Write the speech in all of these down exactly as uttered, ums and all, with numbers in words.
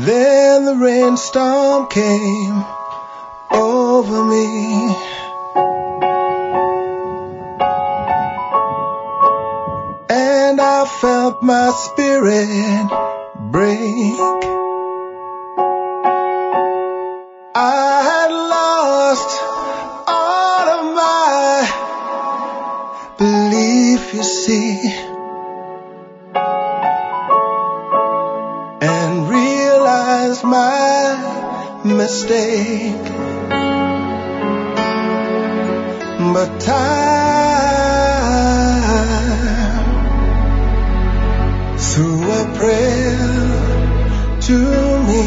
Then the rainstorm came over me. And I felt my spirit break. I had lost all of my belief, you see, and realized my mistake. But time, through a prayer to me,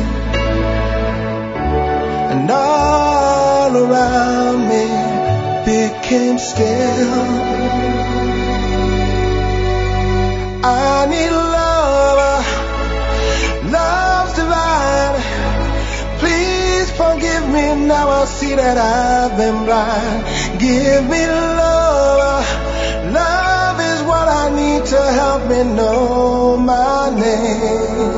and all around me became still. I need love, love's divine. Please forgive me, now I see that I've been blind. Give me love, love is what I need to help me know my name.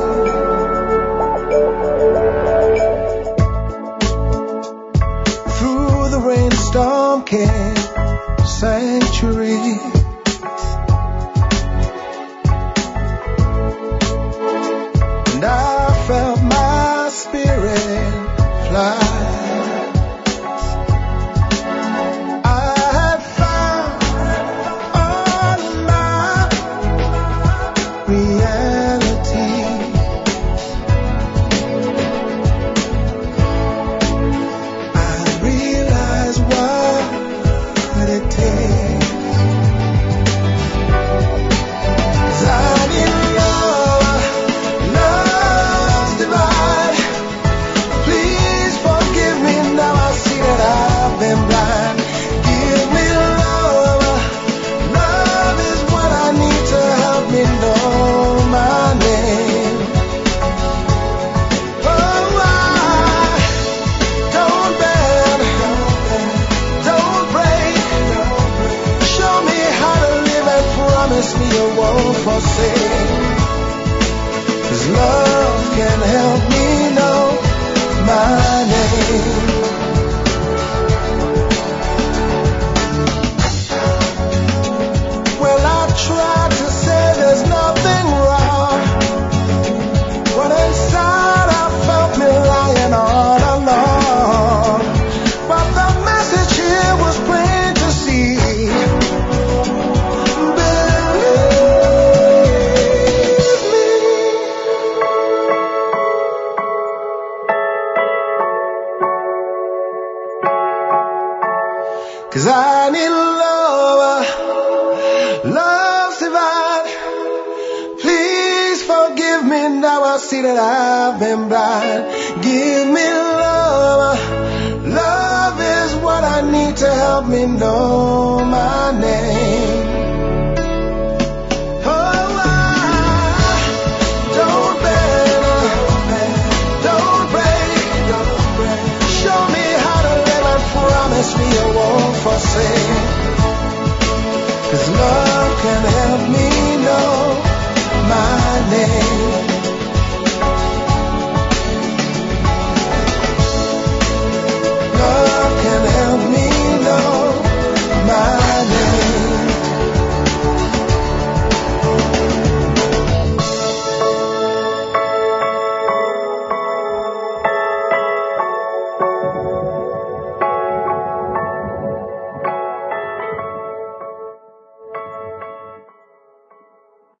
Through the rainstorm came sanctuary. And I felt my spirit fly. Cause I need love, love's divine. Please forgive me, now I see that I've been blind. Give me love, love is what I need to help me know my name.